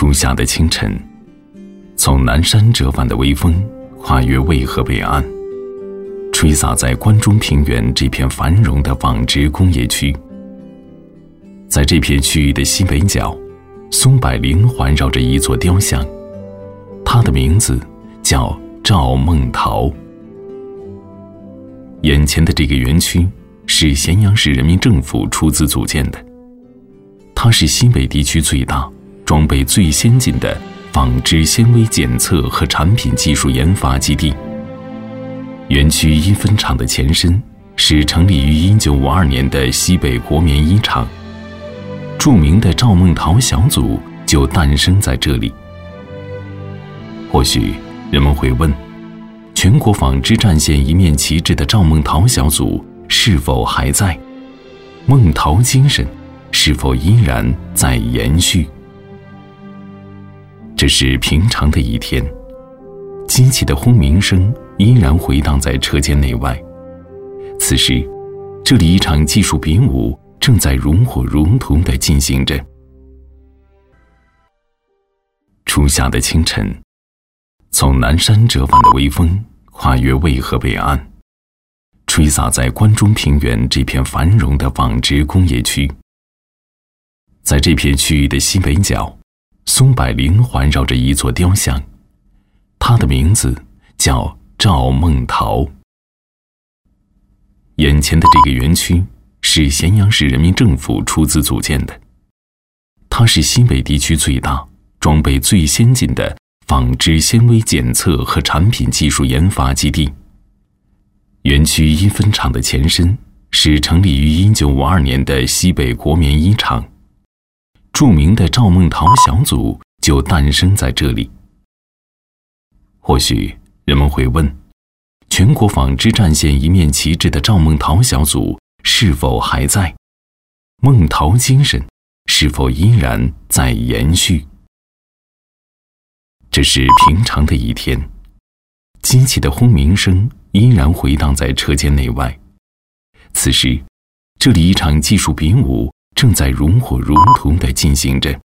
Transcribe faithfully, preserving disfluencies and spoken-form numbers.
初夏的清晨，从南山折返的微风跨越渭河北岸，吹洒在关中平原这片繁荣的纺织工业区。在这片区域的西北角，松柏林环绕着一座雕像，它的名字叫赵孟陶。眼前的这个园区是咸阳市人民政府出资组建的，它是西北地区最大、装备最先进的纺织纤维检测和产品技术研发基地。园区一分厂的前身是成立于一九五二年的西北国棉一厂，著名的赵孟陶小组就诞生在这里。或许人们会问，全国纺织战线一面旗帜的赵孟陶小组是否还在？孟陶精神是否依然在延续？这是平常的一天，机器的轰鸣声依然回荡在车间内外。此时，这里一场技术比武正在如火如荼地进行着。初夏的清晨，从南山折返的微风跨越渭河北岸，吹洒在关中平原这片繁荣的纺织工业区。在这片区域的西北角，松柏林环绕着一座雕像，它的名字叫赵孟陶。眼前的这个园区是咸阳市人民政府出资组建的，它是西北地区最大、装备最先进的纺织纤维检测和产品技术研发基地。园区一分厂的前身是成立于一九五二年的西北国棉一厂，著名的赵孟陶小组就诞生在这里。或许人们会问，全国纺织战线一面旗帜的赵孟陶小组是否还在？孟陶精神是否依然在延续？这是平常的一天，机器的轰鸣声依然回荡在车间内外。此时，这里一场技术比武正在如火如荼地进行着。